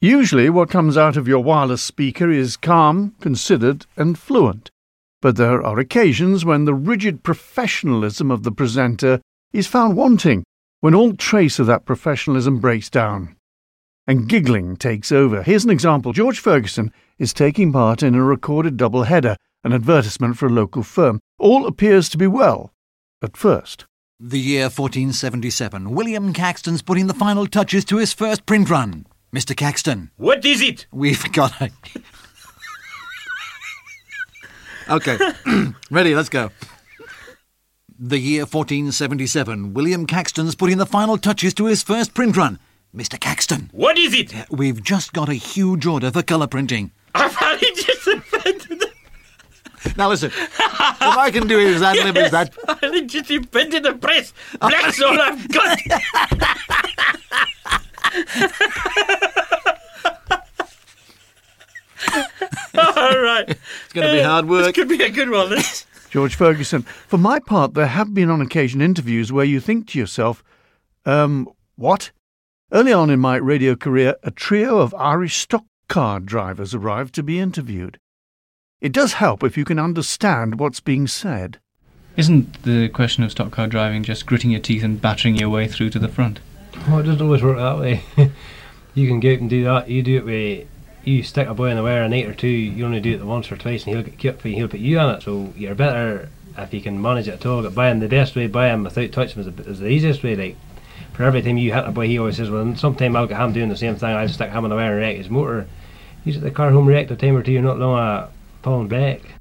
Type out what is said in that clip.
Usually what comes out of your wireless speaker is calm, considered and fluent. But there are occasions when the rigid professionalism of the presenter is found wanting, when all trace of that professionalism breaks down. And giggling takes over. Here's an example. George Ferguson is taking part in a recorded double-header, an advertisement for a local firm. All appears to be well, at first. The year 1477. William Caxton's putting the final touches to his first print run. Mr. Caxton. What is it? We've got a... OK. Ready, let's go. The year 1477. William Caxton's putting the final touches to his first print run. Mr. Caxton. What is it? We've just got a huge order for colour printing. I've only just invented it. Now listen, if I can do it as ad-lib as that... I only just invented a press. Black's all I've got. All right. It's going to be hard work. This could be a good one, this. George Ferguson. For my part, there have been on occasion interviews where you think to yourself, what? Early on in my radio career, a trio of Irish stock car drivers arrived to be interviewed. It does help if you can understand what's being said. Isn't the question of stock car driving just gritting your teeth and battering your way through to the front? Oh, it doesn't always work that way. You can go out and do that. You do it with... You stick a boy in the wire a night or two, you only do it once or twice and he'll get cute for you, he'll put you on it. So you're better if you can manage it at all. But by him, the best way by him without touching him is the easiest way. Like, for every time you hit a boy, he always says, well, sometime I'll get him doing the same thing. I'll stick him in the wire and wreck his motor. He's at the car home wrecked a time or two, not long a falling back.